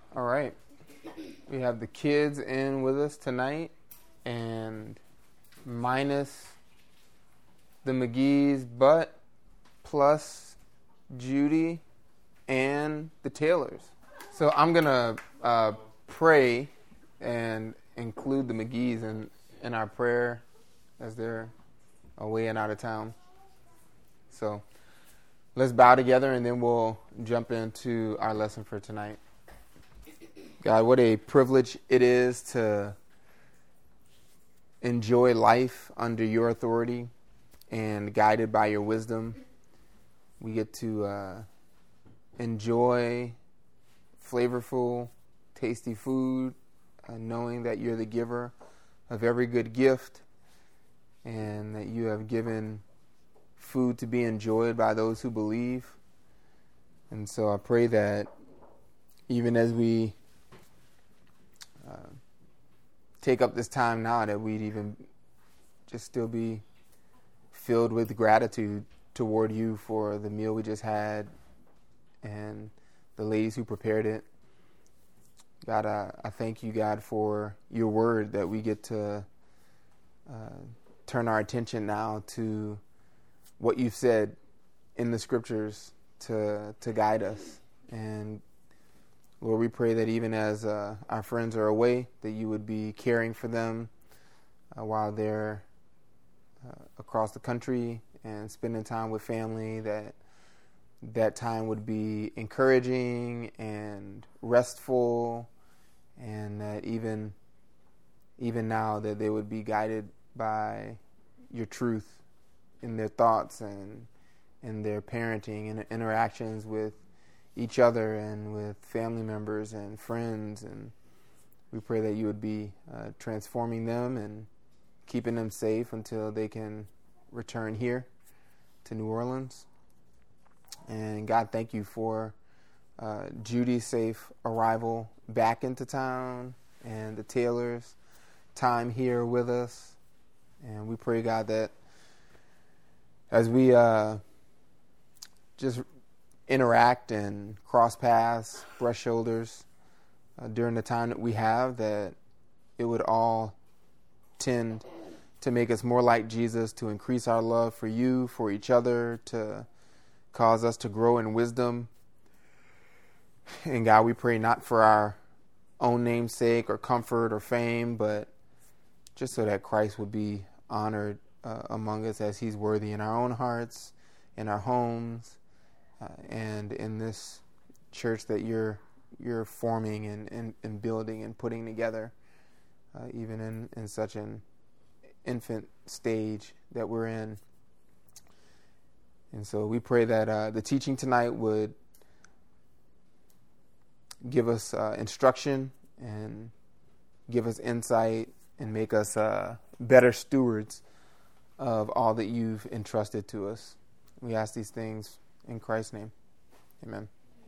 All right. We have the kids in with us tonight, and minus the McGee's, but plus Judy and the Taylors. So I'm going to pray and include the McGee's in our prayer as they're away and out of town. So let's bow together, and then we'll jump into our lesson for tonight. God, what a privilege it is to enjoy life under your authority and guided by your wisdom. We get to enjoy flavorful, tasty food, knowing that you're the giver of every good gift and that you have given food to be enjoyed by those who believe. And so I pray that even as we take up this time now, that we'd even just still be filled with gratitude toward you for the meal we just had and the ladies who prepared it. God, I thank you, God, for your word, that we get to turn our attention now to what you've said in the scriptures to guide us. And Lord, we pray that even as our friends are away, that you would be caring for them while they're across the country and spending time with family, that time would be encouraging and restful, and that even now that they would be guided by your truth in their thoughts and in their parenting and interactions with each other and with family members and friends. And we pray that you would be transforming them and keeping them safe until they can return here to New Orleans. And God, thank you for Judy's safe arrival back into town and the Taylors' time here with us. And we pray, God, that as we just interact and cross paths, brush shoulders during the time that we have, that it would all tend to make us more like Jesus, to increase our love for you, for each other, to cause us to grow in wisdom. And God, we pray not for our own name's sake or comfort or fame, but just so that Christ would be honored among us as he's worthy in our own hearts, in our homes, and in this church that you're forming and building and putting together, even in such an infant stage that we're in. And so we pray that the teaching tonight would give us instruction and give us insight and make us better stewards of all that you've entrusted to us. We ask these things in Christ's name. Amen.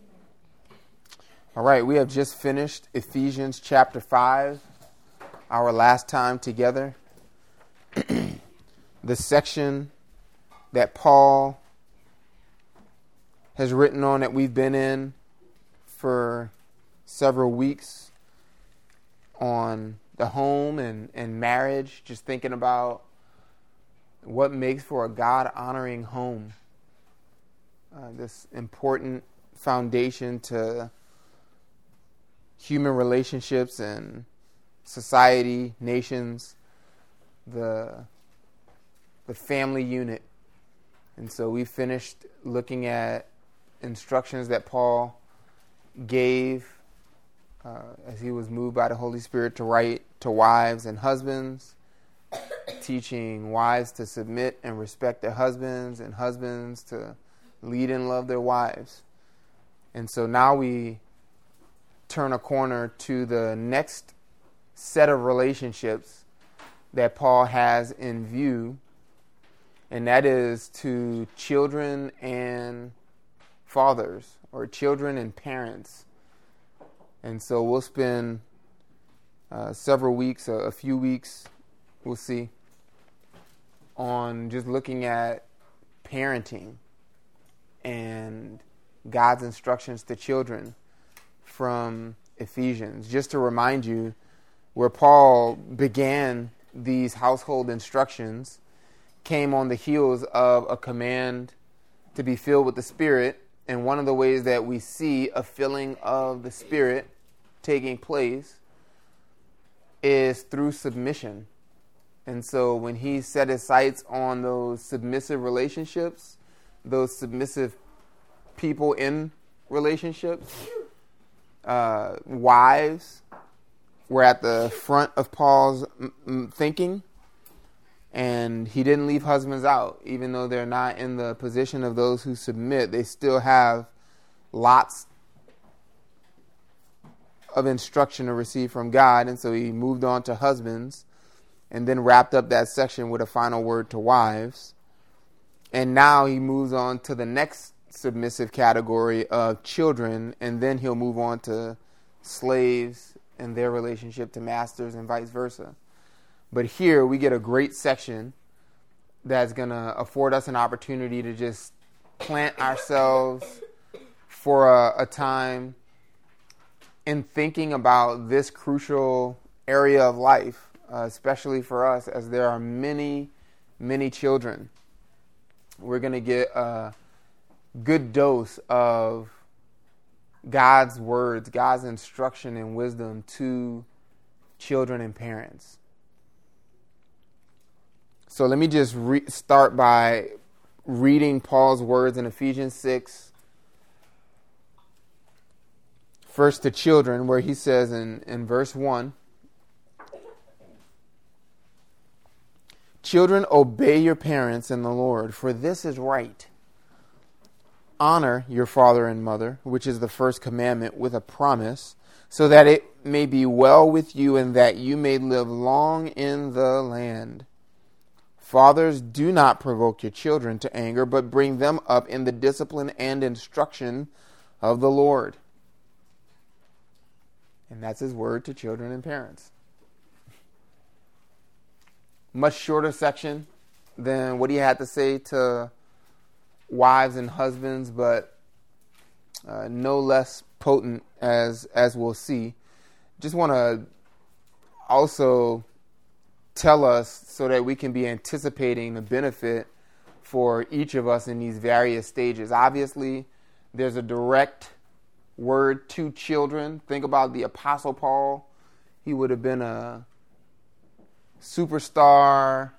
All right, we have just finished Ephesians chapter 5, our last time together. The section that Paul has written on, that we've been in for several weeks, on the home and marriage, just thinking about what makes for a God-honoring home. This important foundation to human relationships and society, nations, the family unit. And so we finished looking at instructions that Paul gave as he was moved by the Holy Spirit to write to wives and husbands, teaching wives to submit and respect their husbands, and husbands to lead and love their wives. And so now we turn a corner to the next set of relationships that Paul has in view, and that is to children and fathers, or children and parents. And so we'll spend several weeks, a few weeks, we'll see, on just looking at parenting and God's instructions to children from Ephesians. Just to remind you, where Paul began these household instructions came on the heels of a command to be filled with the Spirit. And one of the ways that we see a filling of the Spirit taking place is through submission. And so when he set his sights on those submissive relationships, those submissive people in relationships, wives were at the front of Paul's thinking. And he didn't leave husbands out. Even though they're not in the position of those who submit, they still have lots of instruction to receive from God. And so he moved on to husbands and then wrapped up that section with a final word to wives. And now he moves on to the next submissive category of children, and then he'll move on to slaves and their relationship to masters and vice versa. But here we get a great section that's going to afford us an opportunity to just plant ourselves for a time in thinking about this crucial area of life, especially for us, as there are many, many children. We're going to get a good dose of God's words, God's instruction and wisdom to children and parents. So let me just start by reading Paul's words in Ephesians 6, first to children, where he says in verse 1, "Children, obey your parents in the Lord, for this is right. Honor your father and mother, which is the first commandment, with a promise, so that it may be well with you and that you may live long in the land. Fathers, do not provoke your children to anger, but bring them up in the discipline and instruction of the Lord." And that's his word to children and parents. Much shorter section than what he had to say to wives and husbands, but no less potent as we'll see. Just want to also tell us so that we can be anticipating the benefit for each of us in these various stages. Obviously, there's a direct word to children. Think about the Apostle Paul. He would have been a superstar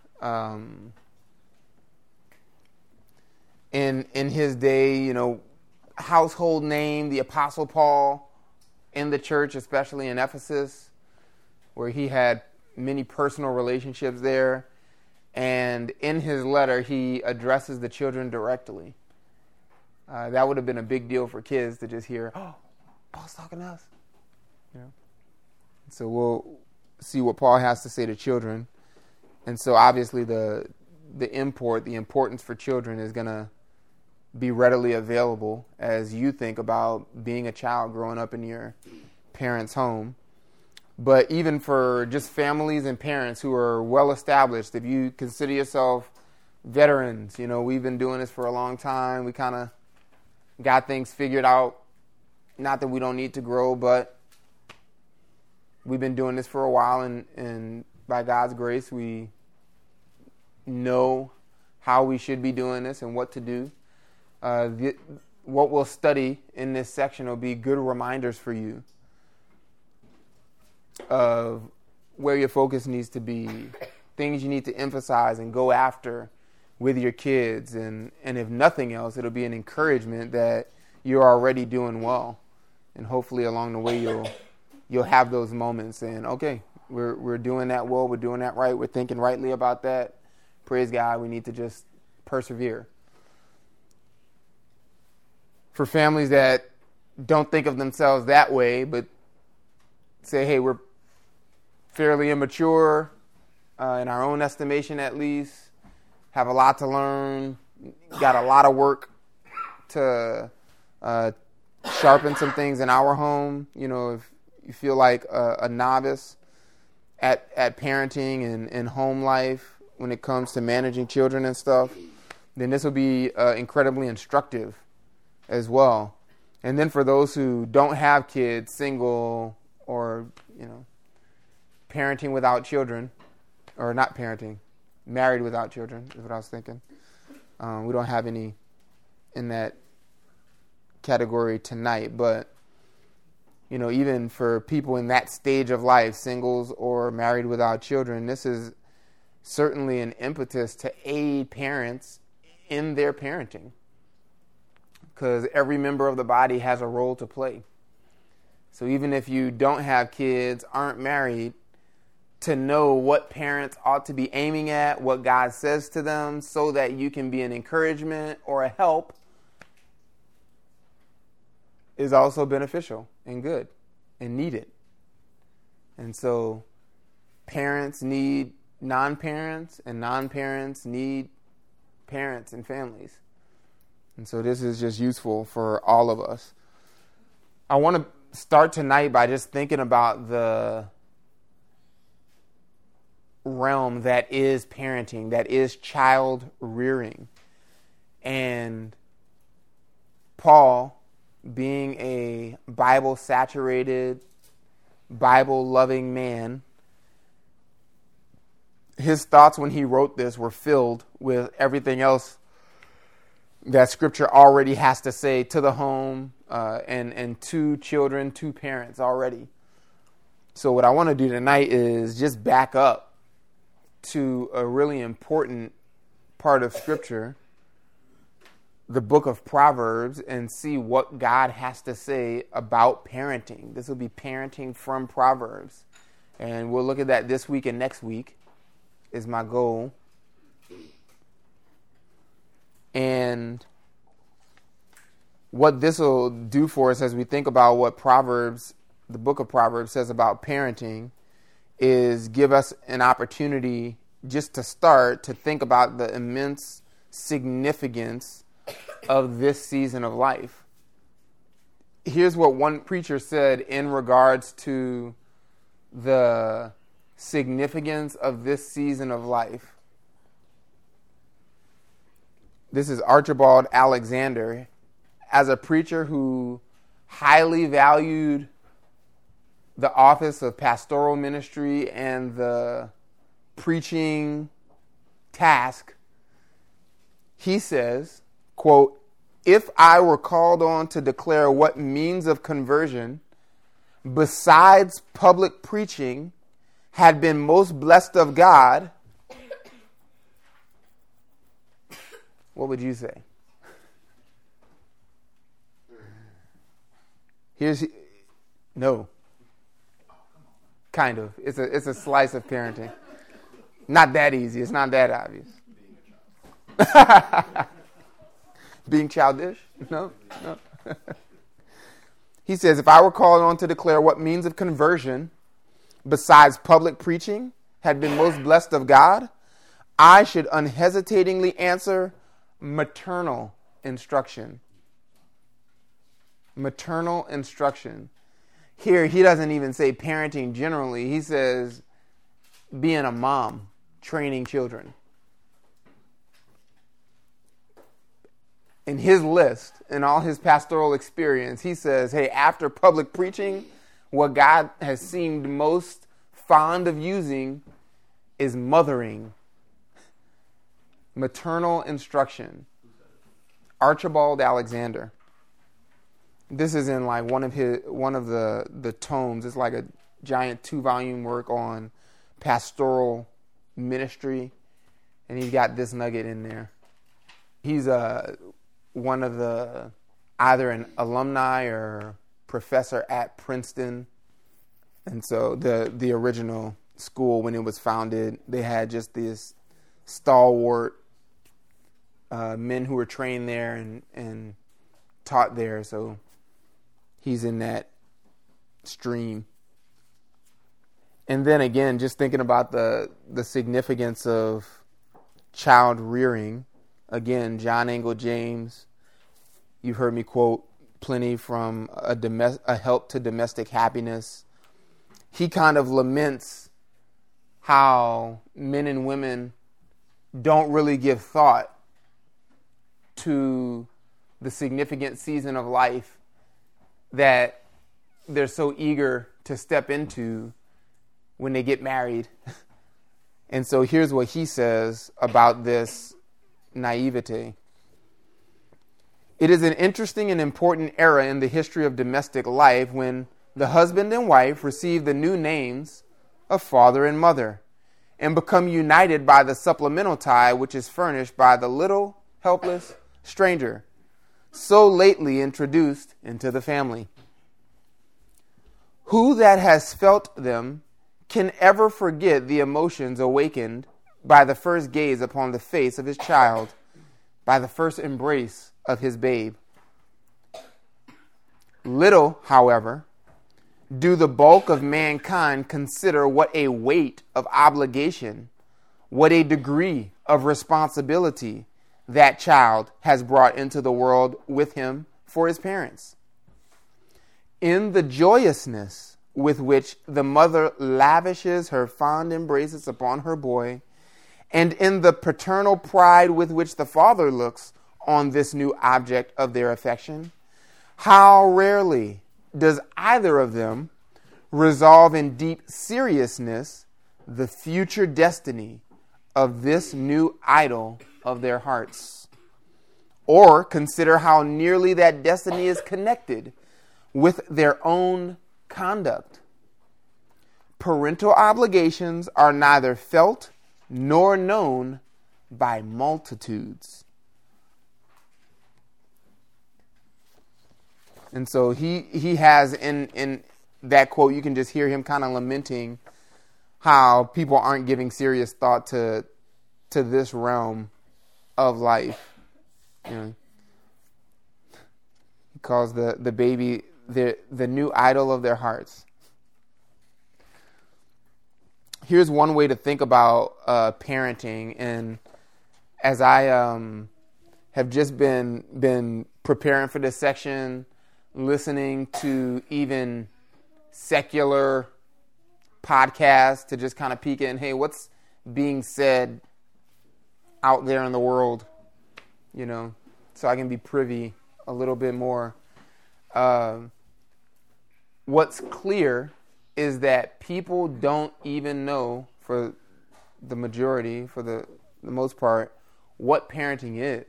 in his day, household name, the Apostle Paul in the church, especially in Ephesus, where he had many personal relationships there. And in his letter, he addresses the children directly. That would have been a big deal for kids to just hear, "Oh, Paul's talking to us." So we'll see what Paul has to say to children. And so obviously the importance for children is going to be readily available as you think about being a child growing up in your parents' home. But even for just families and parents who are well established, if you consider yourself veterans, we've been doing this for a long time. We kind of got things figured out. Not that we don't need to grow, but we've been doing this for a while, and by God's grace, we know how we should be doing this and what to do. What we'll study in this section will be good reminders for you of where your focus needs to be, things you need to emphasize and go after with your kids. And if nothing else, it'll be an encouragement that you're already doing well. And hopefully along the way, you'll have those moments saying, okay, we're doing that well, we're doing that right, we're thinking rightly about that. Praise God, we need to just persevere. For families that don't think of themselves that way, but say, hey, we're fairly immature, in our own estimation at least, have a lot to learn, got a lot of work to sharpen some things in our home. If you feel like a novice at parenting and home life when it comes to managing children and stuff, then this will be incredibly instructive as well. And then for those who don't have kids, single, or, parenting without children, or not parenting, married without children is what I was thinking. We don't have any in that category tonight, but, even for people in that stage of life, singles or married without children, this is certainly an impetus to aid parents in their parenting, because every member of the body has a role to play. So even if you don't have kids, aren't married, to know what parents ought to be aiming at, what God says to them, so that you can be an encouragement or a help, is also beneficial and good and needed. And so parents need non-parents, and non-parents need parents and families. And so this is just useful for all of us. I want to start tonight by just thinking about the realm that is parenting, that is child rearing. And Paul, being a Bible-saturated, Bible-loving man, his thoughts when he wrote this were filled with everything else that Scripture already has to say to the home and to children, to parents already. So what I want to do tonight is just back up to a really important part of Scripture, the book of Proverbs, and see what God has to say about parenting. This will be parenting from Proverbs. And we'll look at that this week and next week is my goal. And what this will do for us as we think about what Proverbs, the book of Proverbs, says about parenting, is give us an opportunity just to start to think about the immense significance of this season of life. Here's what one preacher said in regards to the significance of this season of life. This is Archibald Alexander. As a preacher who highly valued the office of pastoral ministry and the preaching task, he says, quote, "If I were called on to declare what means of conversion, besides public preaching, had been most blessed of God," what would you say? No. Kind of. It's a slice of parenting. Not that easy. It's not that obvious. Being childish? No. He says, if I were called on to declare what means of conversion, besides public preaching, had been most blessed of God, I should unhesitatingly answer maternal instruction. Maternal instruction. Here, he doesn't even say parenting generally. He says being a mom, training children. In his list, in all his pastoral experience, he says, hey, after public preaching, what God has seemed most fond of using is mothering. Maternal instruction. Archibald Alexander. This is in like one of the tomes. It's like a giant 2-volume work on pastoral ministry, and he's got this nugget in there. He's one of the either an alumni or professor at Princeton, and so the original school, when it was founded, they had just this stalwart men who were trained there and taught there. So he's in that stream. And then again, just thinking about the significance of child rearing. Again, John Angell James, you've heard me quote plenty from A Help to Domestic Happiness. He kind of laments how men and women don't really give thought to the significant season of life that they're so eager to step into when they get married. And so here's what he says about this naivete. It is an interesting and important era in the history of domestic life when the husband and wife receive the new names of father and mother and become united by the supplemental tie which is furnished by the little, helpless stranger so lately introduced into the family. Who that has felt them can ever forget the emotions awakened by the first gaze upon the face of his child, by the first embrace of his babe? Little, however, do the bulk of mankind consider what a weight of obligation, what a degree of responsibility that child has brought into the world with him for his parents. In the joyousness with which the mother lavishes her fond embraces upon her boy, and in the paternal pride with which the father looks on this new object of their affection, how rarely does either of them resolve in deep seriousness the future destiny of this new idol of their hearts, or consider how nearly that destiny is connected with their own conduct. Parental obligations are neither felt nor known by multitudes. And so he has in that quote, you can just hear him kind of lamenting how people aren't giving serious thought to this realm of life. You know, he calls the baby the new idol of their hearts. Here's one way to think about parenting, and as I have just been preparing for this section, listening to even secular podcasts to just kind of peek in, hey, what's being said out there in the world, you know, so I can be privy a little bit more. What's clear is that people don't even know, for the majority, for the most part, what parenting is.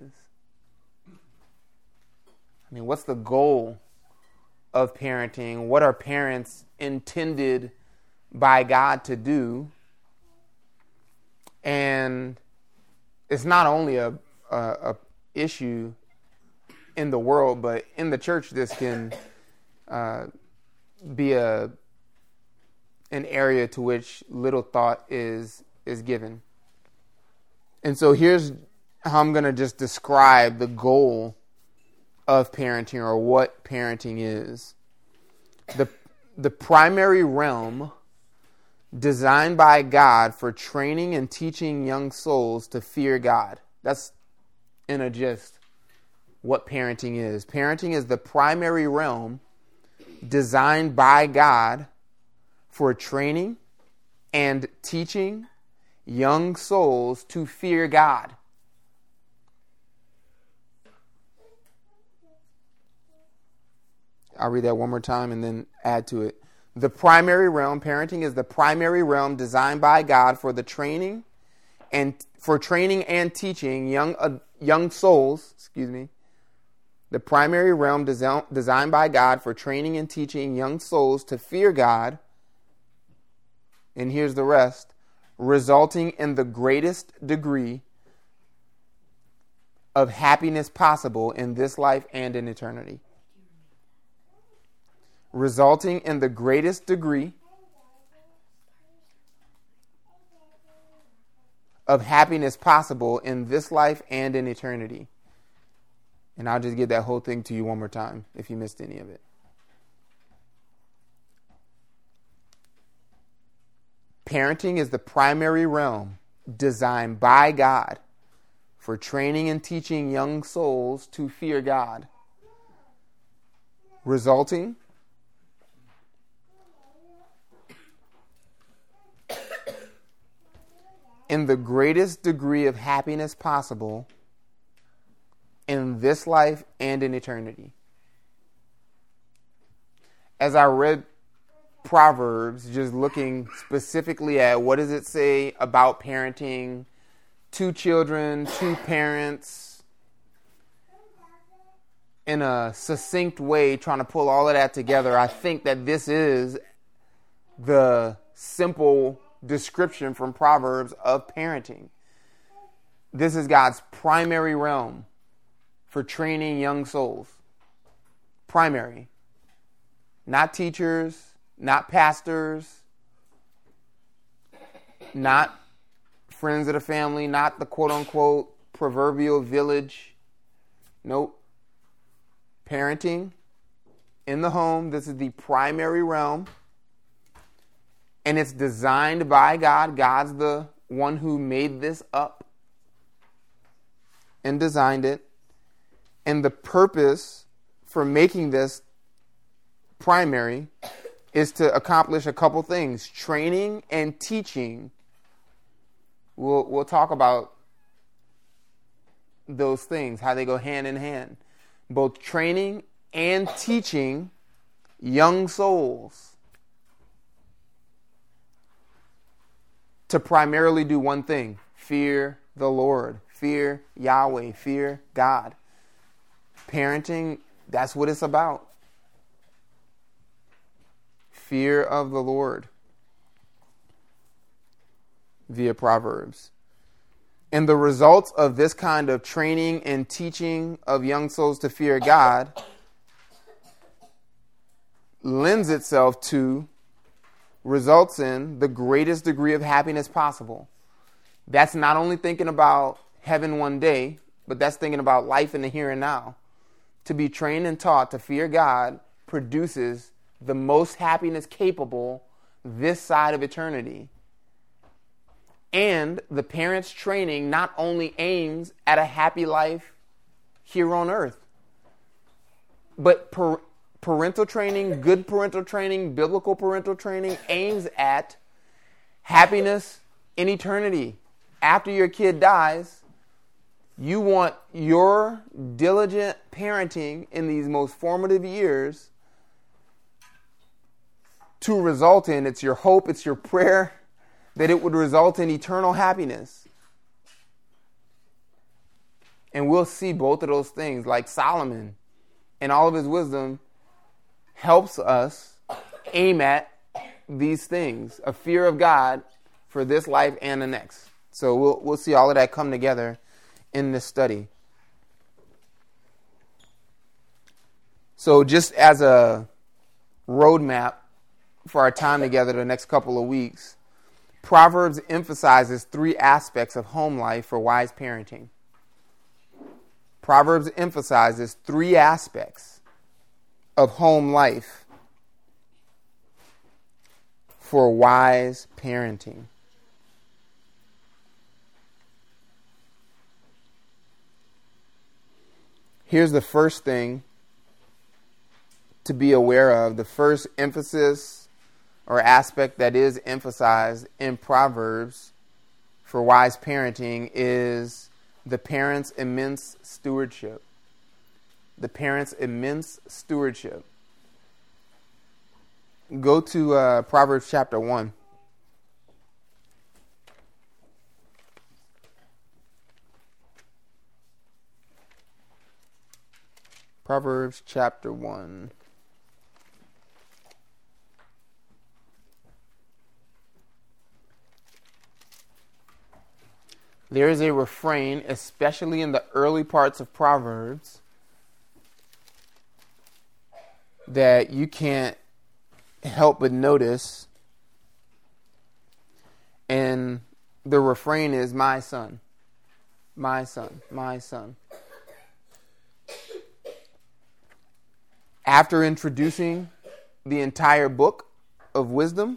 I mean, what's the goal of parenting? What are parents intended by God to do? And it's not only a issue in the world, but in the church, this can be an area to which little thought is given. And so here's how I'm going to just describe the goal of parenting, or what parenting is. The primary realm designed by God for training and teaching young souls to fear God. That's, in a gist, what parenting is. Parenting is the primary realm designed by God for training and teaching young souls to fear God. I'll read that one more time and then add to it. The primary realm, parenting is the primary realm designed by God for the training and teaching young souls, the primary realm designed by God for training and teaching young souls to fear God. And here's the rest, resulting in the greatest degree of happiness possible in this life and in eternity. Resulting in the greatest degree of happiness possible in this life and in eternity. And I'll just give that whole thing to you one more time if you missed any of it. Parenting is the primary realm designed by God for training and teaching young souls to fear God, resulting in the greatest degree of happiness possible in this life and in eternity. as I read Proverbs, just looking specifically at what does it say about parenting, two children, two parents, in a succinct way, trying to pull all of that together, I think that this is the simple description from Proverbs of parenting. This is God's primary realm for training young souls. Primary. Not teachers, not pastors, not friends of the family, not the quote-unquote proverbial village. Nope. Parenting in the home. This is the primary realm. And it's designed by God. God's the one who made this up and designed it. And the purpose for making this primary is to accomplish a couple things. Training and teaching. We'll talk about those things, how they go hand in hand. Both training and teaching young souls to primarily do one thing: fear the Lord, fear Yahweh, fear God. Parenting, that's what it's about. Fear of the Lord via Proverbs. And the results of this kind of training and teaching of young souls to fear God lends itself to, results in the greatest degree of happiness possible. That's not only thinking about heaven one day, but that's thinking about life in the here and now. To be trained and taught to fear God produces the most happiness capable this side of eternity. And the parents' training not only aims at a happy life here on earth, but parental training, good parental training, biblical parental training aims at happiness in eternity. After your kid dies, you want your diligent parenting in these most formative years to result in, it's your hope, it's your prayer, that it would result in eternal happiness. And we'll see both of those things, like Solomon in all of his wisdom helps us aim at these things, a fear of God for this life and the next. So we'll see all of that come together in this study. So just as a roadmap for our time together the next couple of weeks, Proverbs emphasizes 3 aspects of home life for wise parenting. Proverbs emphasizes 3 aspects of home life for wise parenting. Here's the first thing to be aware of. The first emphasis or aspect that is emphasized in Proverbs for wise parenting is the parent's immense stewardship. The parent's immense stewardship. Go to Proverbs chapter 1. Proverbs chapter 1. There is a refrain, especially in the early parts of Proverbs, that you can't help but notice. And the refrain is, my son, my son, my son. After introducing the entire book of wisdom,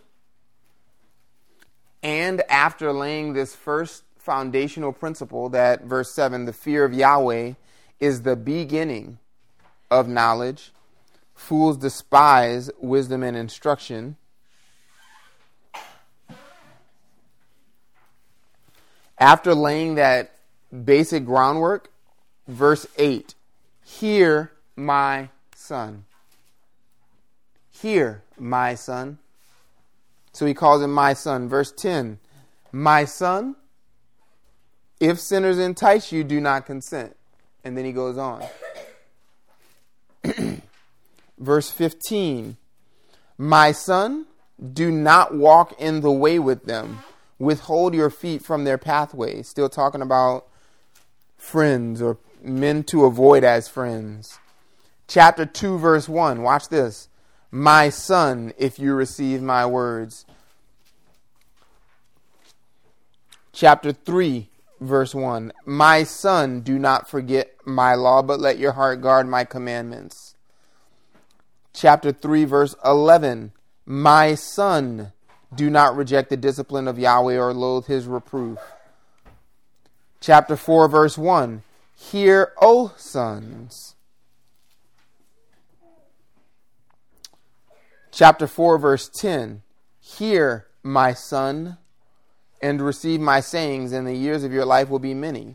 and after laying this first foundational principle that, verse 7, the fear of Yahweh is the beginning of knowledge. Fools despise wisdom and instruction. After laying that basic groundwork, verse 8, hear my son. Hear, my son. So he calls him my son. Verse 10, my son, if sinners entice you, do not consent. And then he goes on. Verse 15, my son, do not walk in the way with them. Withhold your feet from their pathway. Still talking about friends or men to avoid as friends. Chapter 2, verse 1. Watch this. My son, if you receive my words. Chapter 3, verse 1. My son, do not forget my law, but let your heart guard my commandments. Chapter 3, verse 11. My son, do not reject the discipline of Yahweh or loathe his reproof. Chapter 4, verse 1. Hear, O sons. Chapter 4, verse 10. Hear, my son, and receive my sayings, and the years of your life will be many.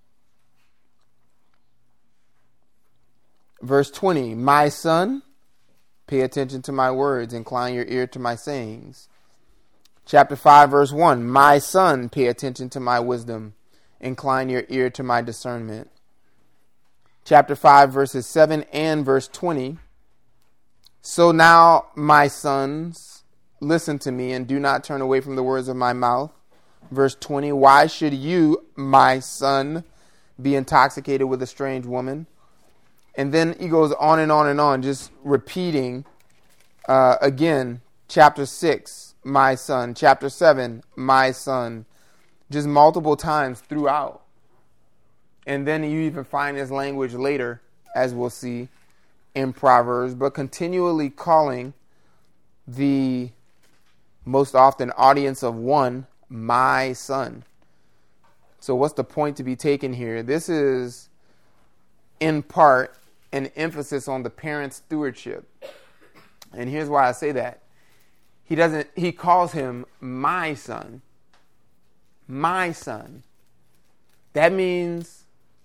Verse 20. My son, pay attention to my words, incline your ear to my sayings. Chapter 5, verse 1. My son, pay attention to my wisdom, incline your ear to my discernment. Chapter 5, verses 7 and verse 20. So now, my sons, listen to me and do not turn away from the words of my mouth. Verse 20. Why should you, my son, be intoxicated with a strange woman? And then he goes on and on and on, just repeating again, chapter 6, my son. Chapter 7, my son. Just multiple times throughout. And then you even find this language later, as we'll see in Proverbs, but continually calling the most often audience of one, my son. So what's the point to be taken here? This is, in part, an emphasis on the parent's stewardship. And here's why I say that. He calls him my son. My son. That means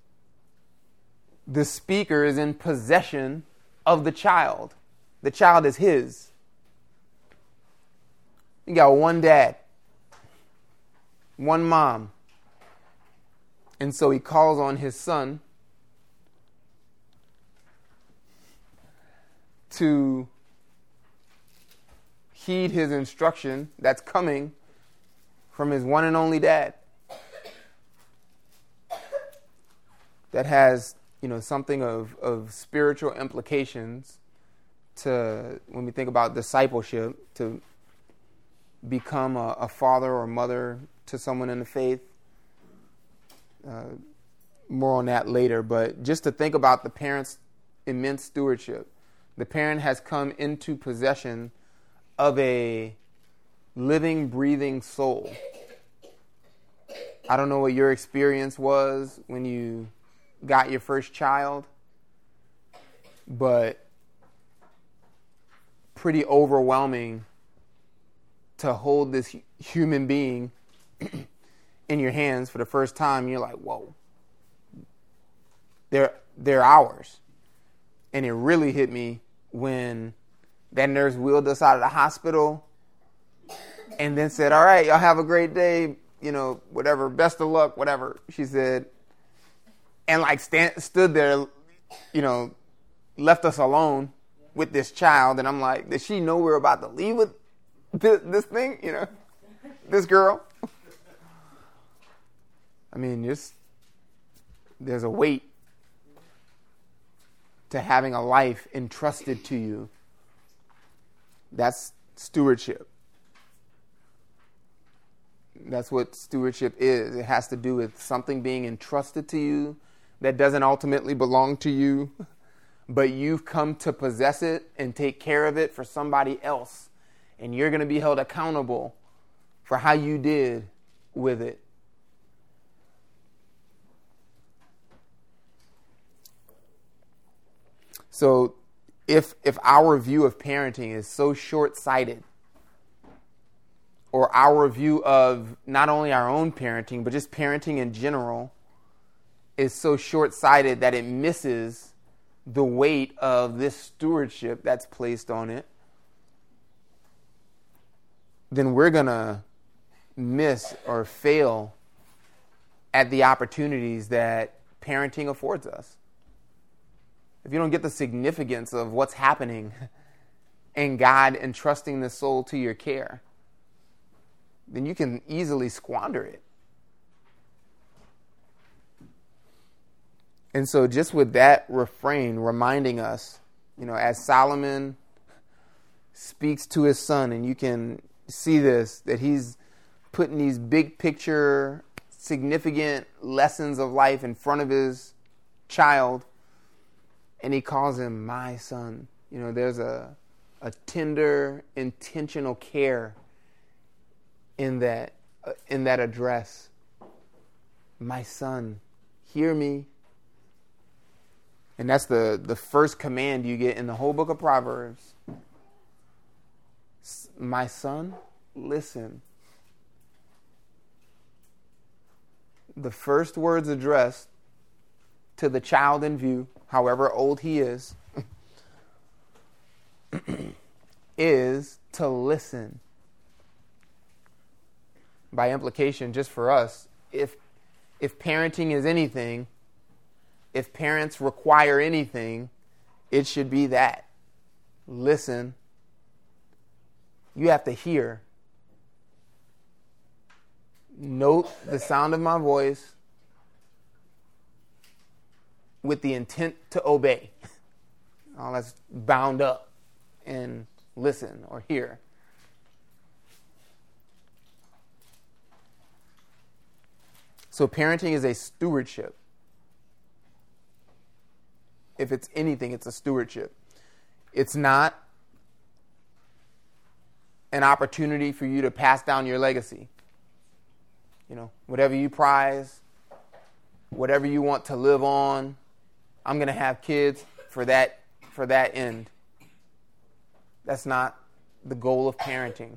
the speaker is in possession of the child. The child is his. You got one dad, one mom. And so he calls on his son to heed his instruction that's coming from his one and only dad. That has, something of spiritual implications to, when we think about discipleship, to become a father or mother to someone in the faith. More on that later, but just to think about the parent's immense stewardship. The parent has come into possession of a living, breathing soul. I don't know what your experience was when you got your first child, but pretty overwhelming to hold this human being in your hands for the first time. You're like, whoa, they're ours. And it really hit me when that nurse wheeled us out of the hospital and then said, all right, y'all have a great day, whatever, best of luck, whatever, she said. And stood there, left us alone with this child. And I'm like, does she know we're about to leave with this thing, this girl? I mean, there's a weight to having a life entrusted to you. That's stewardship. That's what stewardship is. It has to do with something being entrusted to you that doesn't ultimately belong to you, but you've come to possess it and take care of it for somebody else. And you're going to be held accountable for how you did with it. So if our view of parenting is so short-sighted, or our view of not only our own parenting, but just parenting in general, is so short-sighted that it misses the weight of this stewardship that's placed on it, then we're going to miss or fail at the opportunities that parenting affords us. If you don't get the significance of what's happening and God entrusting the soul to your care, then you can easily squander it. And so just with that refrain reminding us, as Solomon speaks to his son, and you can see this, that he's putting these big picture, significant lessons of life in front of his child, and he calls him my son. There's a tender, intentional care in that address. My son, hear me. And that's the first command you get in the whole book of Proverbs. My son, listen. The first words addressed to the child in view, however old he is to listen. By implication, just for us, if parenting is anything, if parents require anything, it should be that. Listen. You have to hear. Note the sound of my voice with the intent to obey. All that's bound up and listen or hear. So parenting is a stewardship. If it's anything, it's a stewardship. It's not an opportunity for you to pass down your legacy. Whatever you prize, whatever you want to live on, I'm going to have kids for that end. That's not the goal of parenting.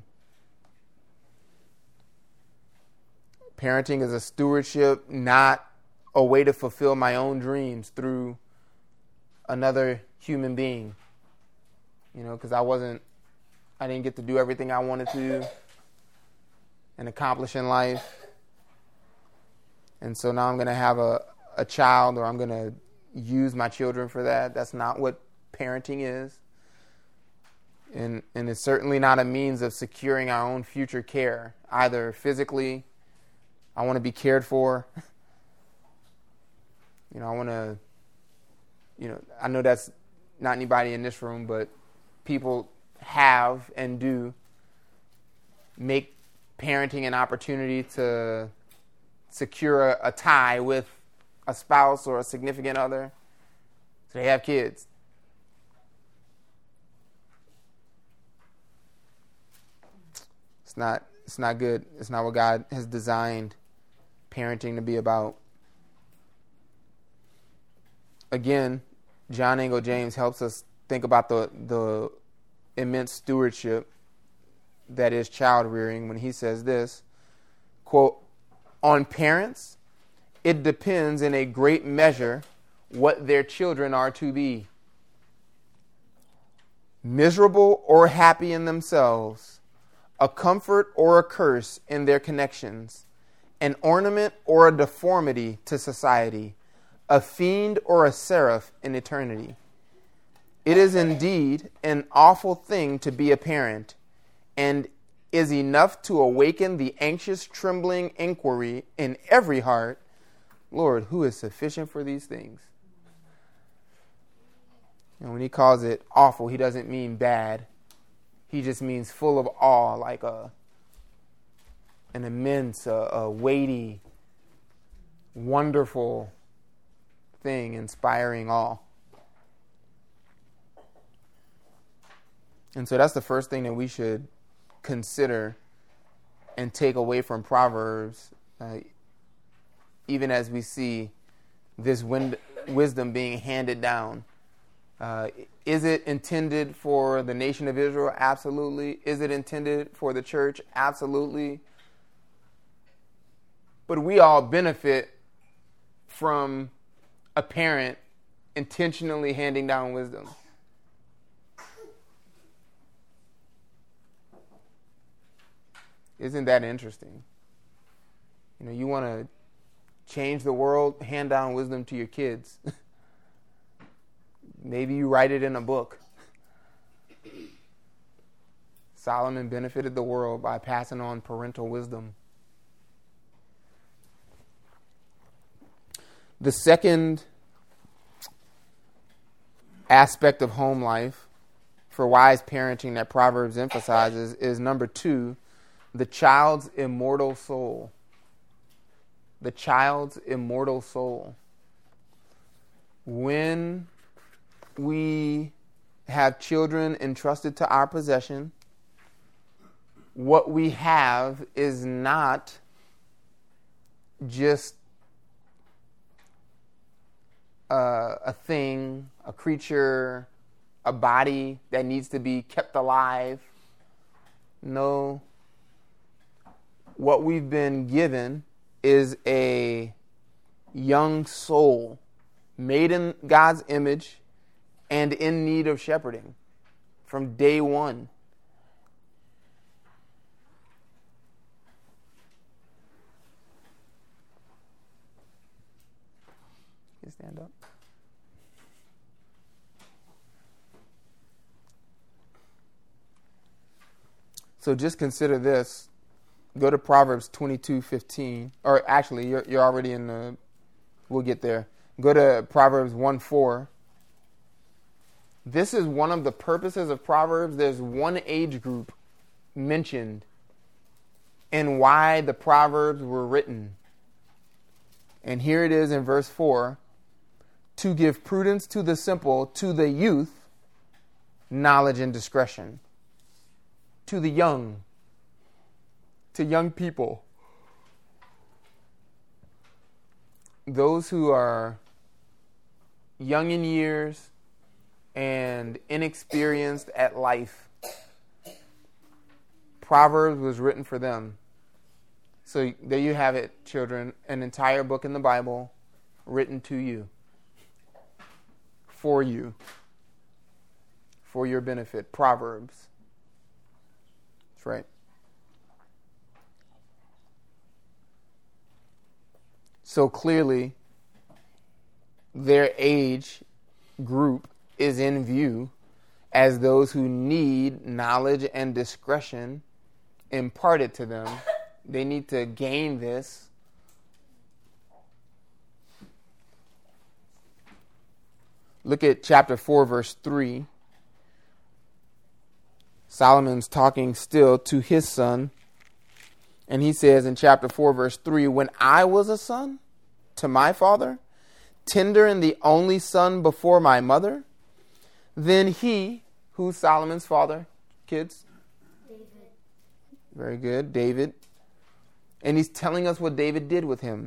Parenting is a stewardship, not a way to fulfill my own dreams through another human being. Because I didn't get to do everything I wanted to and accomplish in life. And so now I'm going to have a child, or I'm going to use my children for that. That's not what parenting is. And it's certainly not a means of securing our own future care, either physically. I want to be cared for. I want to, I know that's not anybody in this room, but people have and do make parenting an opportunity to secure a tie with a spouse or a significant other, so they have kids. It's not good. It's not what God has designed parenting to be about. Again, John Angell-James helps us think about the immense stewardship that is child rearing when he says this, quote, on parents, it depends in a great measure what their children are to be. Miserable or happy in themselves, a comfort or a curse in their connections, an ornament or a deformity to society, a fiend or a seraph in eternity. It is indeed an awful thing to be a parent, and is enough to awaken the anxious, trembling inquiry in every heart, Lord, who is sufficient for these things? And when he calls it awful, he doesn't mean bad. He just means full of awe, like an immense, a weighty, wonderful thing, inspiring awe. And so that's the first thing that we should consider and take away from Proverbs, even as we see this wisdom being handed down. Is it intended for the nation of Israel? Absolutely. Is it intended for the church? Absolutely. But we all benefit from a parent intentionally handing down wisdom. Isn't that interesting? You know, you want to change the world, hand down wisdom to your kids. Maybe you write it in a book. Solomon benefited the world by passing on parental wisdom. The second aspect of home life for wise parenting that Proverbs emphasizes is number 2, the child's immortal soul. The child's immortal soul. When we have children entrusted to our possession, what we have is not just a thing, a creature, a body that needs to be kept alive. No. What we've been given is a young soul made in God's image and in need of shepherding from day one. You stand up. So just consider this. Go to Proverbs 22:15. Or actually, you're already in the... We'll get there. Go to Proverbs 1:4. This is one of the purposes of Proverbs. There's one age group mentioned in why the Proverbs were written. And here it is in verse 4. To give prudence to the simple, to the youth, knowledge and discretion. To the young, to young people, those who are young in years and inexperienced at life, Proverbs was written for them. So there you have it, children, an entire book in the Bible written to you, for your benefit. Proverbs. That's right. So clearly, their age group is in view as those who need knowledge and discretion imparted to them. They need to gain this. Look at chapter 4, verse 3. Solomon's talking still to his son. And he says in chapter 4, verse 3, when I was a son to my father, tender and the only son before my mother, then he, who's Solomon's father, kids? David. Very good, David. And he's telling us what David did with him.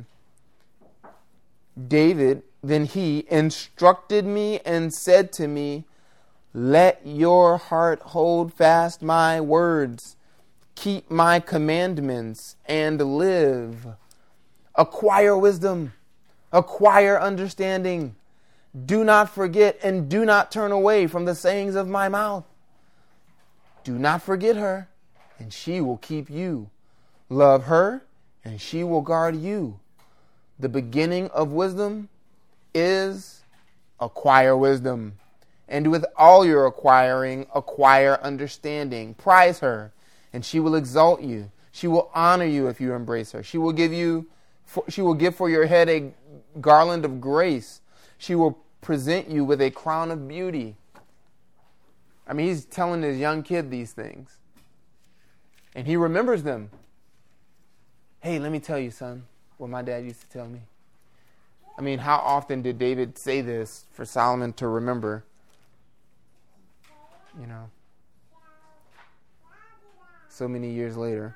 David, then he instructed me and said to me, let your heart hold fast my words. Keep my commandments and live. Acquire wisdom. Acquire understanding. Do not forget and do not turn away from the sayings of my mouth. Do not forget her, and she will keep you. Love her, and she will guard you. The beginning of wisdom is acquire wisdom. And with all your acquiring, acquire understanding. Prize her, and she will exalt you. She will honor you if you embrace her. She will give for your head a garland of grace. She will present you with a crown of beauty. I mean, he's telling his young kid these things. And he remembers them. Hey, let me tell you, son, what my dad used to tell me. I mean, how often did David say this for Solomon to remember? You know, so many years later.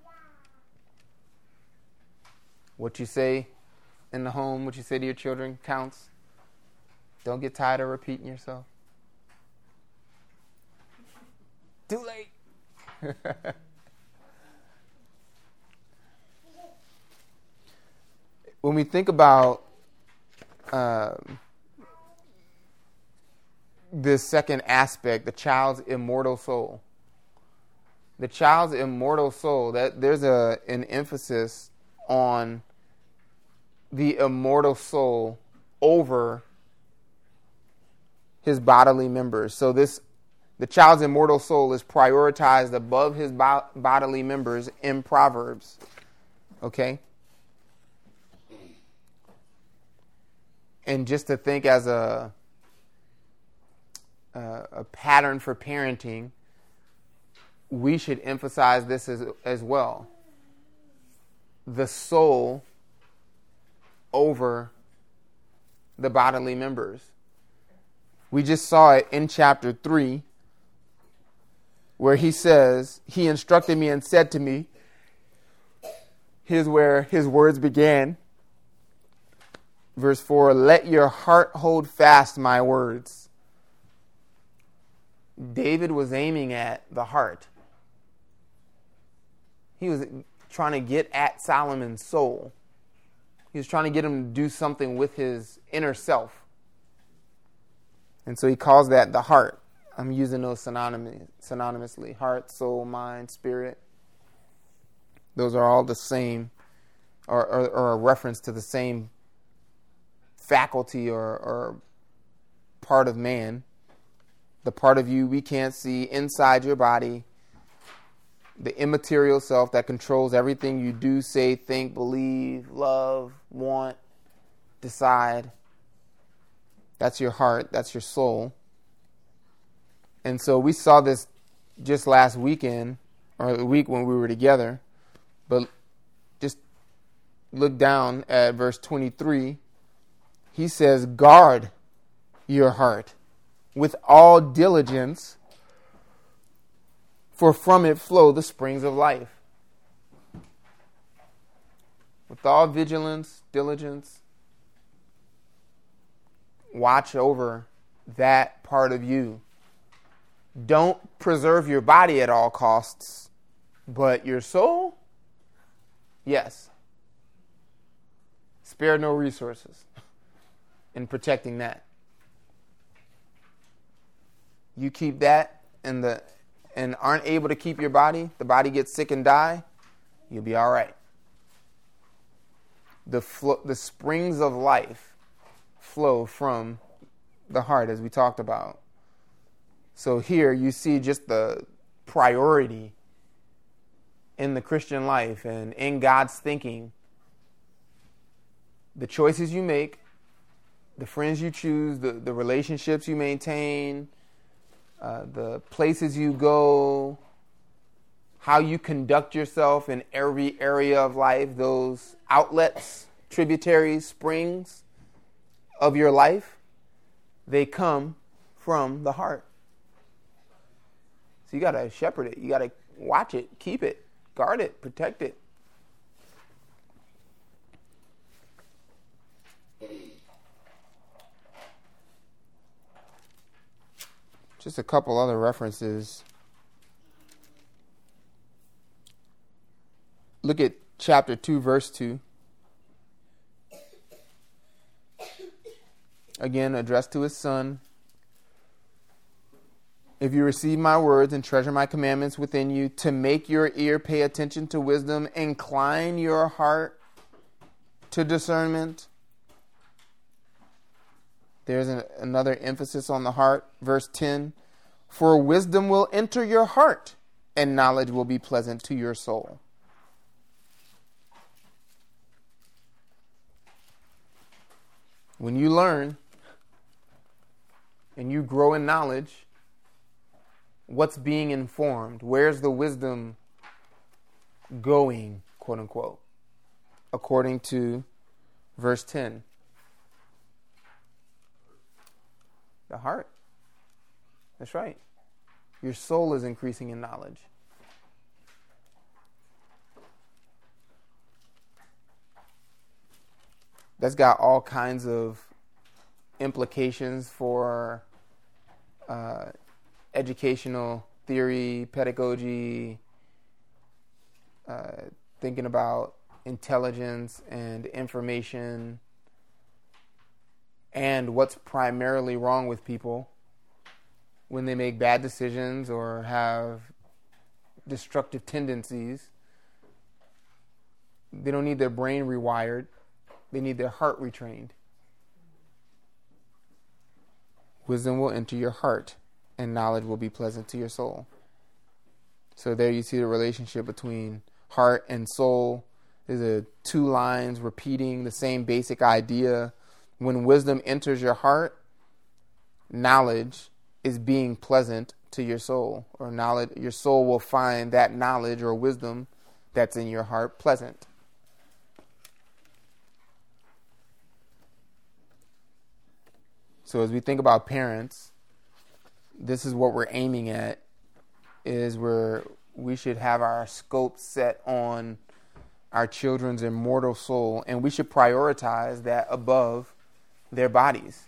What you say in the home, what you say to your children counts. Don't get tired of repeating yourself. Too late. When we think about this second aspect, the child's immortal soul, The child's immortal soul, that there's an emphasis on the immortal soul over his bodily members. So the child's immortal soul is prioritized above his bodily members in Proverbs. Okay? And just to think as a pattern for parenting, we should emphasize this as well. The soul over the bodily members. We just saw it in chapter 3, where he says, he instructed me and said to me, here's where his words began. Verse 4, let your heart hold fast my words. David was aiming at the heart. He was trying to get at Solomon's soul. He was trying to get him to do something with his inner self. And so he calls that the heart. I'm using those synonymously. Heart, soul, mind, spirit. Those are all the same, or a reference to the same faculty or part of man. The part of you we can't see inside your body. The immaterial self that controls everything you do, say, think, believe, love, want, decide. That's your heart. That's your soul. And so we saw this just last weekend, or the week when we were together. But just look down at verse 23. He says, guard your heart with all diligence, for from it flow the springs of life. With all vigilance, diligence, watch over that part of you. Don't preserve your body at all costs, but your soul, yes. Spare no resources in protecting that. You keep that and aren't able to keep your body, the body gets sick and die, you'll be all right. The springs of life flow from the heart, as we talked about. So here you see just the priority in the Christian life and in God's thinking. The choices you make, the friends you choose, the relationships you maintain, the places you go, how you conduct yourself in every area of life, those outlets, tributaries, springs of your life, they come from the heart. So you got to shepherd it. You got to watch it, keep it, guard it, protect it. Just a couple other references. Look at chapter 2, verse 2. Again, addressed to his son. If you receive my words and treasure my commandments within you, to make your ear pay attention to wisdom, incline your heart to discernment. There's another emphasis on the heart. Verse 10, for wisdom will enter your heart, and knowledge will be pleasant to your soul. When you learn and you grow in knowledge, what's being informed? Where's the wisdom going, quote unquote, according to verse 10? The heart. That's right. Your soul is increasing in knowledge. That's got all kinds of implications for educational theory, pedagogy, thinking about intelligence and information, and what's primarily wrong with people when they make bad decisions or have destructive tendencies. They don't need their brain rewired. They need their heart retrained. Wisdom will enter your heart, and knowledge will be pleasant to your soul. So there you see the relationship between heart and soul. There's two lines repeating the same basic idea. When wisdom enters your heart, knowledge is being pleasant to your soul, or knowledge. Your soul will find that knowledge or wisdom that's in your heart pleasant. So as we think about parents, this is what we're aiming at, is where we should have our scope set on our children's immortal soul, and we should prioritize that above their bodies.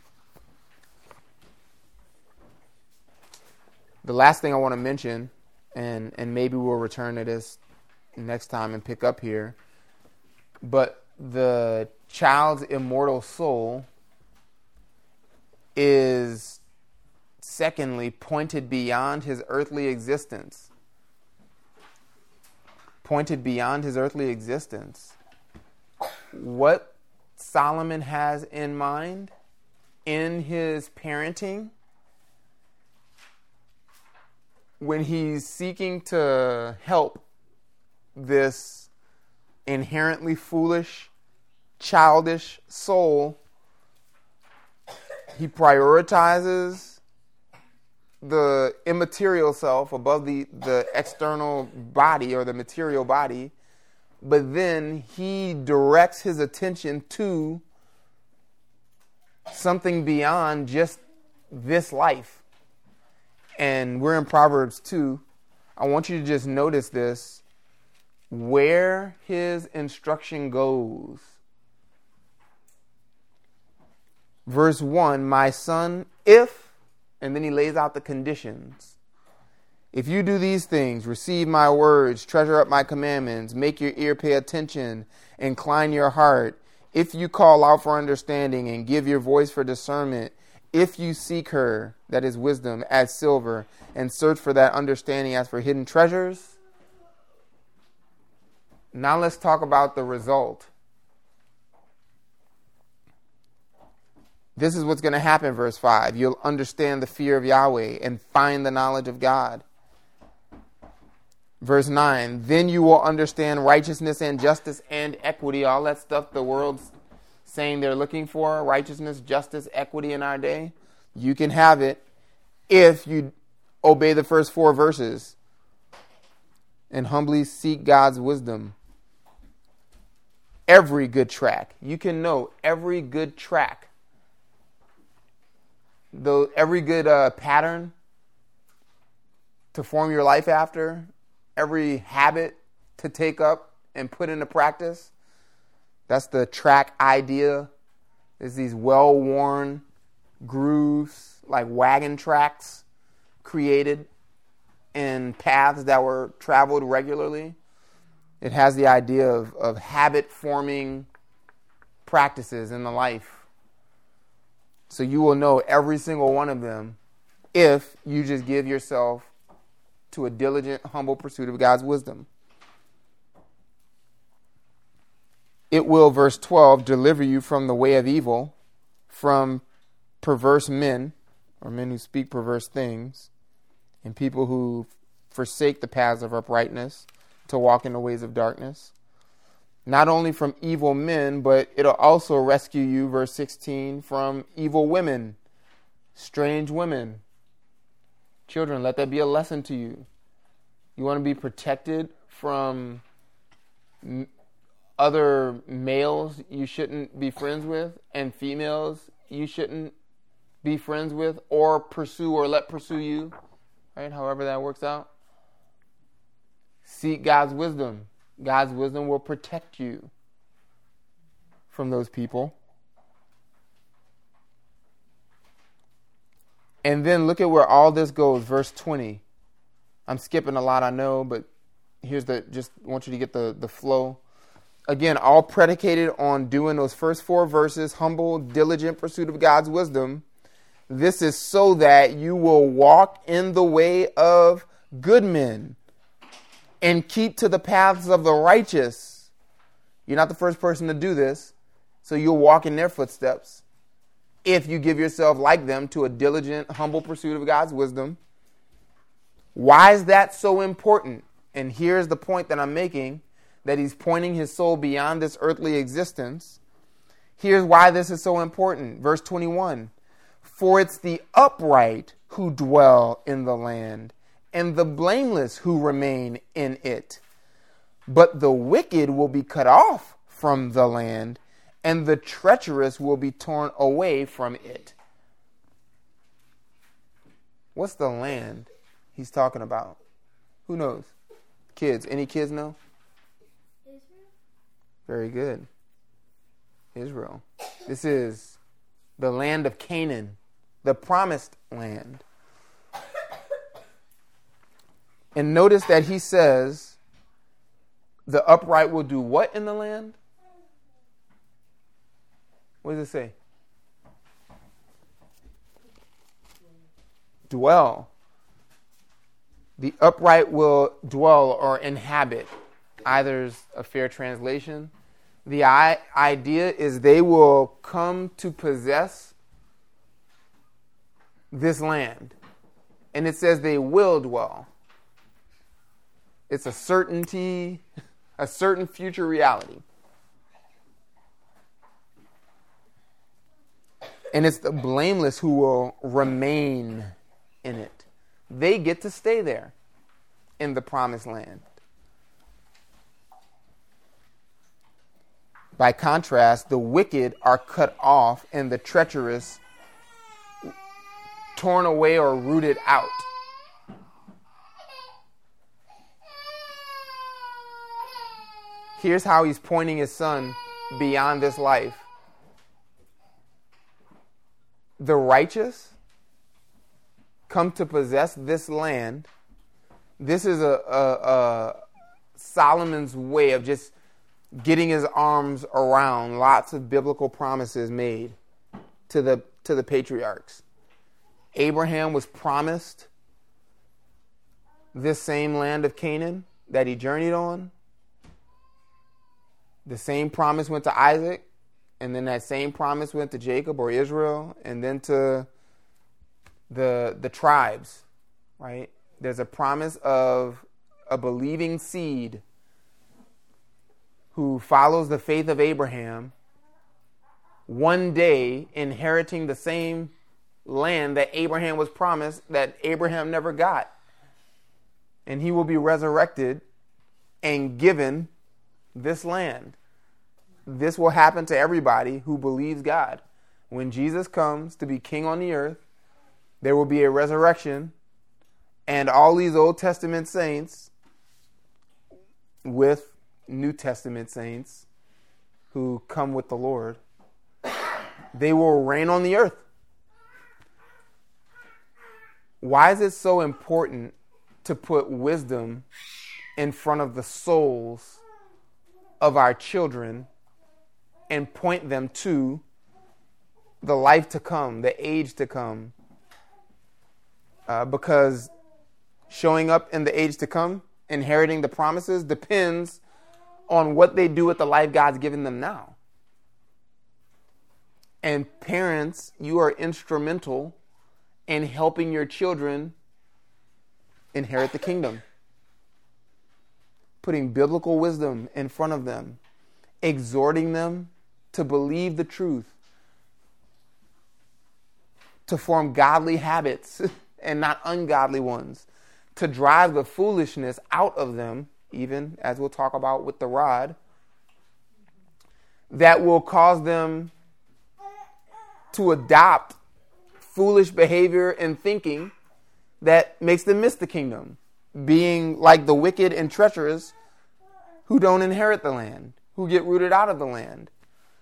The last thing I want to mention, and maybe we'll return to this next time and pick up here, but the child's immortal soul is, secondly, pointed beyond his earthly existence. Pointed beyond his earthly existence. What Solomon has in mind in his parenting, when he's seeking to help this inherently foolish, childish soul, he prioritizes the immaterial self above the external body or the material body, but then he directs his attention to something beyond just this life. And we're in Proverbs 2. I want you to just notice this, where his instruction goes. Verse 1, my son, if, and then he lays out the conditions. If you do these things, receive my words, treasure up my commandments, make your ear pay attention, incline your heart. If you call out for understanding and give your voice for discernment, if you seek her, that is wisdom, as silver, and search for that understanding as for hidden treasures. Now let's talk about the result. This is what's going to happen, verse 5. You'll understand the fear of Yahweh and find the knowledge of God. Verse 9, then you will understand righteousness and justice and equity, all that stuff the world's saying they're looking for, righteousness, justice, equity in our day. You can have it if you obey the first 4 verses and humbly seek God's wisdom. Every good track. You can know every good track. Every good pattern to form your life after, every habit to take up and put into practice. That's the track idea. There's these well-worn grooves, like wagon tracks, created in paths that were traveled regularly. It has the idea of habit-forming practices in the life. So you will know every single one of them if you just give yourself to a diligent, humble pursuit of God's wisdom. It will, verse 12, deliver you from the way of evil, from perverse men, or men who speak perverse things, and people who forsake the paths of uprightness to walk in the ways of darkness. Not only from evil men, but it'll also rescue you, verse 16, from evil women, strange women. Children, let that be a lesson to you. You want to be protected from other males you shouldn't be friends with, and females you shouldn't be friends with or pursue or let pursue you, right? However that works out. Seek God's wisdom. God's wisdom will protect you from those people. And then look at where all this goes, verse 20. I'm skipping a lot, I know, but here's just want you to get the flow. Again, all predicated on doing those first 4 verses, humble, diligent pursuit of God's wisdom. This is so that you will walk in the way of good men, and keep to the paths of the righteous. You're not the first person to do this, so you'll walk in their footsteps if you give yourself like them to a diligent, humble pursuit of God's wisdom. Why is that so important? And here's the point that I'm making, that he's pointing his soul beyond this earthly existence. Here's why this is so important. Verse 21, for it's the upright who dwell in the land, and the blameless who remain in it. But the wicked will be cut off from the land, and the treacherous will be torn away from it. What's the land he's talking about? Who knows? Kids. Any kids know? Israel. Very good. Israel. This is the land of Canaan, the promised land. And notice that he says, the upright will do what in the land? What does it say? Dwell. The upright will dwell or inhabit. Either's a fair translation. The idea is they will come to possess this land. And it says they will dwell. It's a certainty, a certain future reality. And it's the blameless who will remain in it. They get to stay there in the promised land. By contrast, the wicked are cut off and the treacherous torn away or rooted out. Here's how he's pointing his son beyond this life. The righteous come to possess this land. This is a Solomon's way of just getting his arms around lots of biblical promises made to the patriarchs. Abraham was promised this same land of Canaan that he journeyed on. The same promise went to Isaac, and then that same promise went to Jacob or Israel, and then to the tribes, right? There's a promise of a believing seed who follows the faith of Abraham, one day inheriting the same land that Abraham was promised that Abraham never got. And he will be resurrected and given this land. This will happen to everybody who believes God. When Jesus comes to be king on the earth, there will be a resurrection, and all these Old Testament saints with New Testament saints who come with the Lord, they will reign on the earth. Why is it so important to put wisdom in front of the souls of our children and point them to the life to come, the age to come? Because showing up in the age to come, inheriting the promises, depends on what they do with the life God's given them now. And parents, you are instrumental in helping your children inherit the kingdom. Putting biblical wisdom in front of them, exhorting them to believe the truth, to form godly habits and not ungodly ones, to drive the foolishness out of them, even as we'll talk about with the rod, that will cause them to adopt foolish behavior and thinking that makes them miss the kingdom, being like the wicked and treacherous who don't inherit the land, who get rooted out of the land.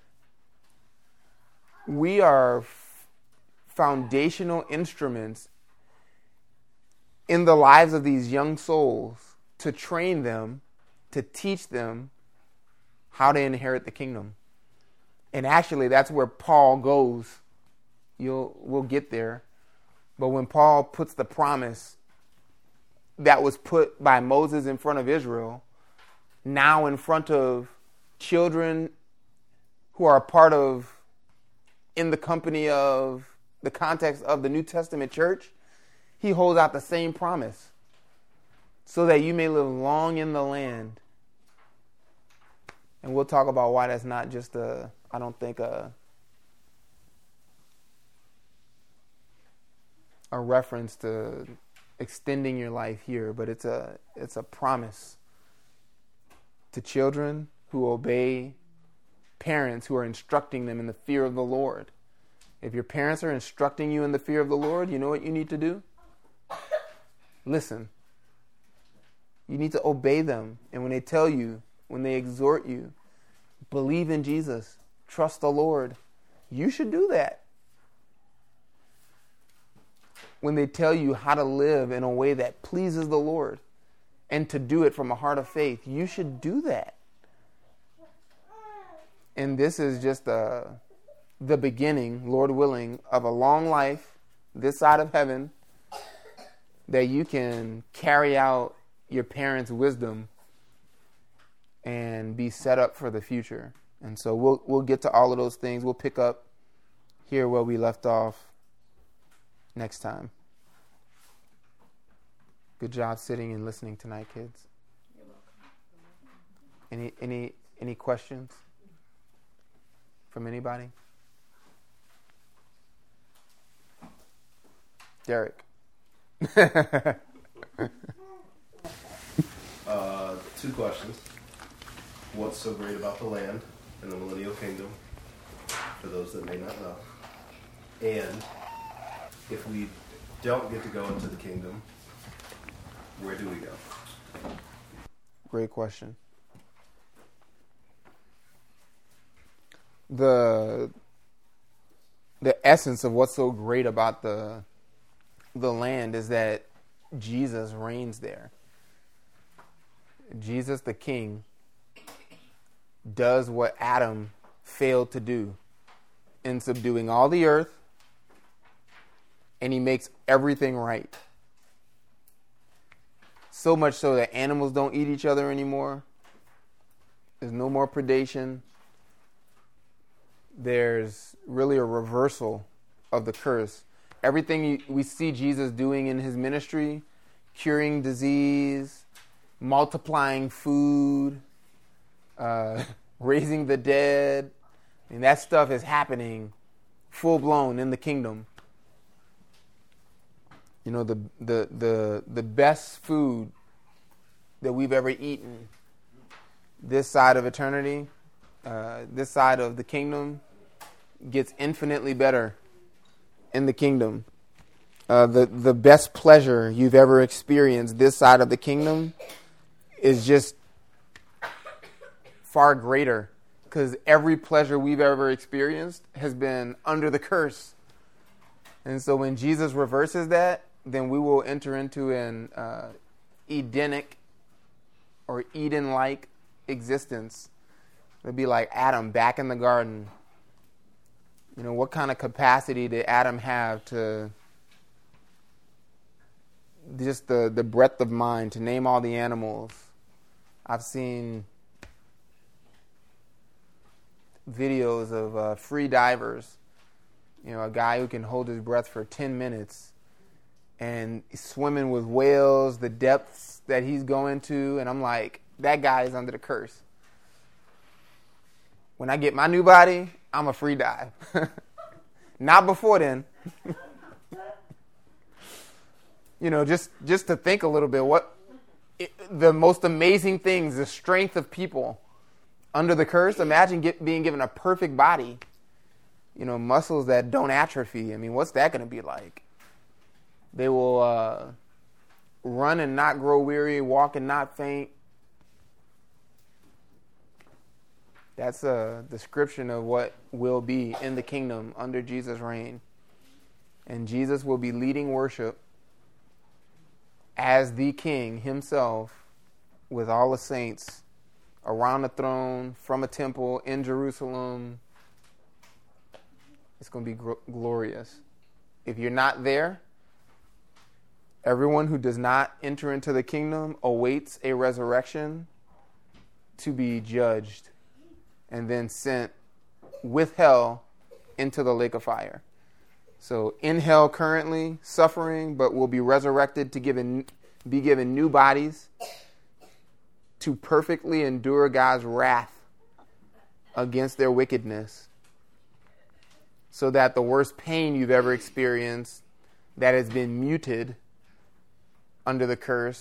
We are foundational instruments in the lives of these young souls to train them, to teach them how to inherit the kingdom. And actually, that's where Paul goes. We'll get there. But when Paul puts the promise that was put by Moses in front of Israel, now in front of children who are a part of, in the company of the context of the New Testament church, he holds out the same promise. So that you may live long in the land. And we'll talk about why that's not just a reference to extending your life here, but it's a promise to children who obey parents who are instructing them in the fear of the Lord. If your parents are instructing you in the fear of the Lord, you know what you need to do? Listen. You need to obey them. And when they tell you, when they exhort you, believe in Jesus, trust the Lord, you should do that. When they tell you how to live in a way that pleases the Lord and to do it from a heart of faith, you should do that. And this is just the beginning, Lord willing, of a long life this side of heaven that you can carry out your parents' wisdom and be set up for the future. And so we'll get to all of those things. We'll pick up here where we left off next time. Good job sitting and listening tonight, kids. Any questions from anybody? Derek. Two questions. What's so great about the land in the millennial kingdom, for those that may not know? And if we don't get to go into the kingdom, where do we go? Great question. The essence of what's so great about the land is that Jesus reigns there. Jesus the King does what Adam failed to do in subduing all the earth, and he makes everything right. So much so that animals don't eat each other anymore. There's no more predation. There's really a reversal of the curse. Everything we see Jesus doing in his ministry, curing disease, multiplying food, raising the dead, and that stuff is happening full blown in the kingdom. You know, the best food that we've ever eaten this side of eternity, this side of the kingdom, gets infinitely better in the kingdom. The best pleasure you've ever experienced this side of the kingdom is just far greater, because every pleasure we've ever experienced has been under the curse. And so when Jesus reverses that, then we will enter into an Edenic or Eden-like existence. It'll be like Adam back in the garden. You know, what kind of capacity did Adam have to just the breadth of mind to name all the animals? I've seen videos of free divers. You know, a guy who can hold his breath for 10 minutes and swimming with whales, the depths that he's going to, and I'm like, that guy is under the curse. When I get my new body, I'm a free dive. Not before then. You know, just to think a little bit, the most amazing things, the strength of people under the curse. Imagine being given a perfect body, you know, muscles that don't atrophy. I mean, what's that going to be like? They will run and not grow weary, walk and not faint. That's a description of what will be in the kingdom under Jesus' reign. And Jesus will be leading worship as the King himself with all the saints around the throne, from a temple in Jerusalem. It's going to be glorious. If you're not there, Everyone who does not enter into the kingdom awaits a resurrection to be judged and then sent with hell into the lake of fire. So in hell currently, suffering, but will be resurrected to be given new bodies to perfectly endure God's wrath against their wickedness, so that the worst pain you've ever experienced that has been muted under the curse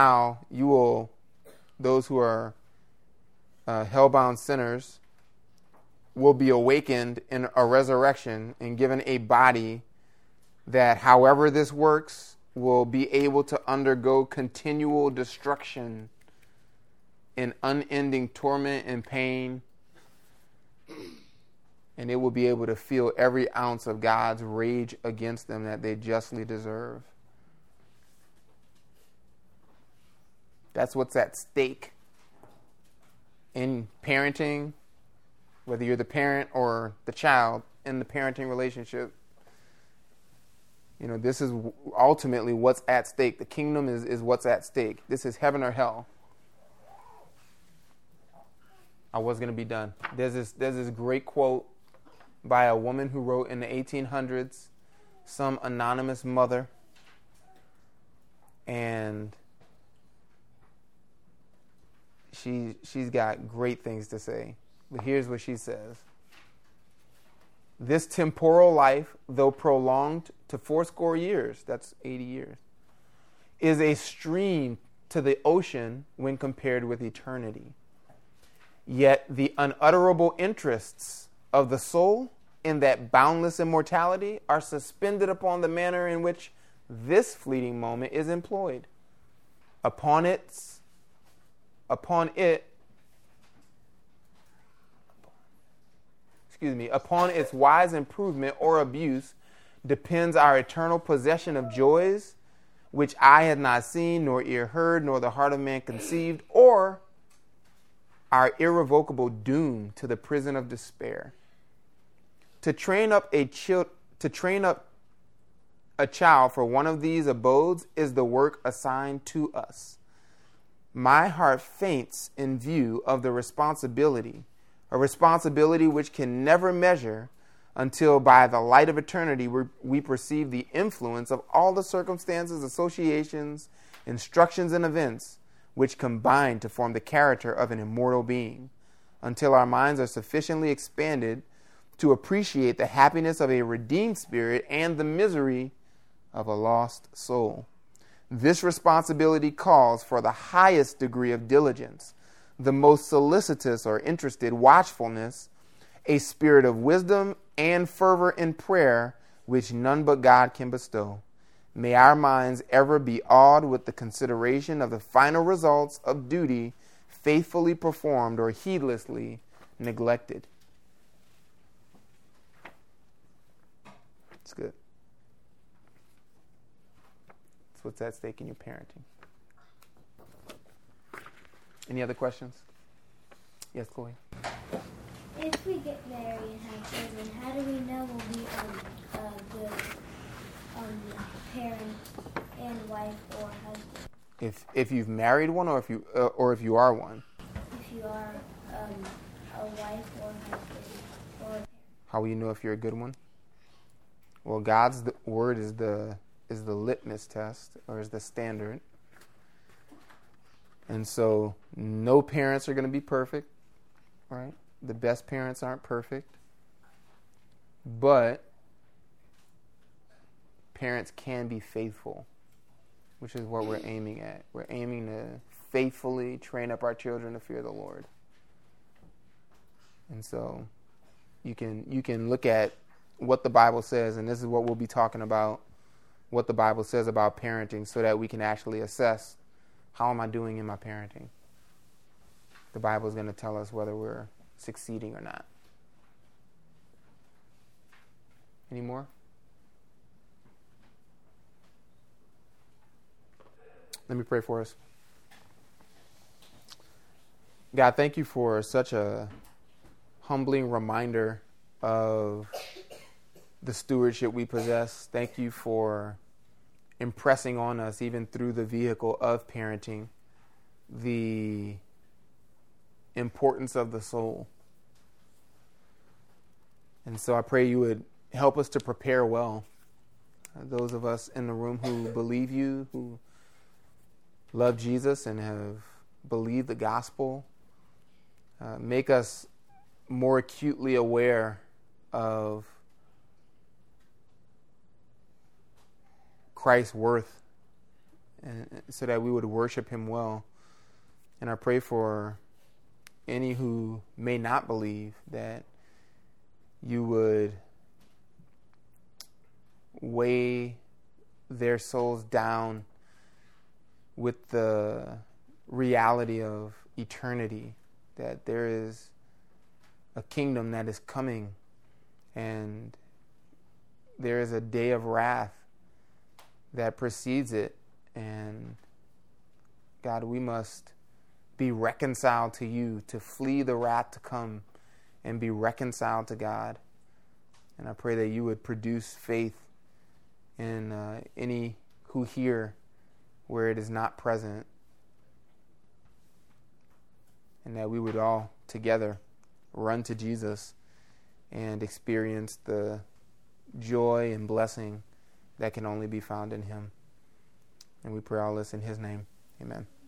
those who are hellbound sinners will be awakened in a resurrection and given a body that, however this works, will be able to undergo continual destruction in unending torment and pain, and it will be able to feel every ounce of God's rage against them that they justly deserve. That's what's at stake in parenting, whether you're the parent or the child in the parenting relationship. This is ultimately what's at stake. The kingdom is what's at stake. This is heaven or hell. I was going to be done. There's this great quote by a woman who wrote in the 1800s, some anonymous mother, and she's got great things to say. But here's what she says. This temporal life, though prolonged to 80 years, that's 80 years, is a stream to the ocean when compared with eternity. Yet the unutterable interests of the soul in that boundless immortality are suspended upon the manner in which this fleeting moment is employed. Upon its wise improvement or abuse depends our eternal possession of joys which eye had not seen, nor ear heard, nor the heart of man conceived, or our irrevocable doom to the prison of despair. To train up a child for one of these abodes is the work assigned to us. My heart faints in view of the responsibility, a responsibility which can never measure until by the light of eternity we perceive the influence of all the circumstances, associations, instructions, and events which combine to form the character of an immortal being, until our minds are sufficiently expanded to appreciate the happiness of a redeemed spirit and the misery of a lost soul. This responsibility calls for the highest degree of diligence, the most solicitous or interested watchfulness, a spirit of wisdom and fervor in prayer, which none but God can bestow. May our minds ever be awed with the consideration of the final results of duty faithfully performed or heedlessly neglected. It's good. That's what's at stake in your parenting. Any other questions? Yes, Chloe? If we get married and have children, how do we know we'll be a good parent and wife or husband? If you've married one, or if you are one. If you are a wife or husband or a parent. How will you know if you're a good one? Well, God's word is the litmus test, or is the standard. And so no parents are going to be perfect, right? The best parents aren't perfect. But parents can be faithful, which is what we're aiming at. We're aiming to faithfully train up our children to fear the Lord. And so you can look at what the Bible says, and this is what we'll be talking about, what the Bible says about parenting, so that we can actually assess, how am I doing in my parenting? The Bible is going to tell us whether we're succeeding or not. Any more? Let me pray for us. God, thank you for such a humbling reminder of the stewardship we possess. Thank you for impressing on us, even through the vehicle of parenting, the importance of the soul. And so I pray you would help us to prepare well. Those of us in the room who believe you, who love Jesus and have believed the gospel, make us more acutely aware of Christ's worth, and so that we would worship him well. And I pray for any who may not believe, that you would weigh their souls down with the reality of eternity, that there is a kingdom that is coming, and there is a day of wrath that precedes it. And God, we must be reconciled to you, to flee the wrath to come and be reconciled to God. And I pray that you would produce faith in any who hear where it is not present, and that we would all together run to Jesus and experience the joy and blessing that can only be found in him. And we pray all this in his name. Amen.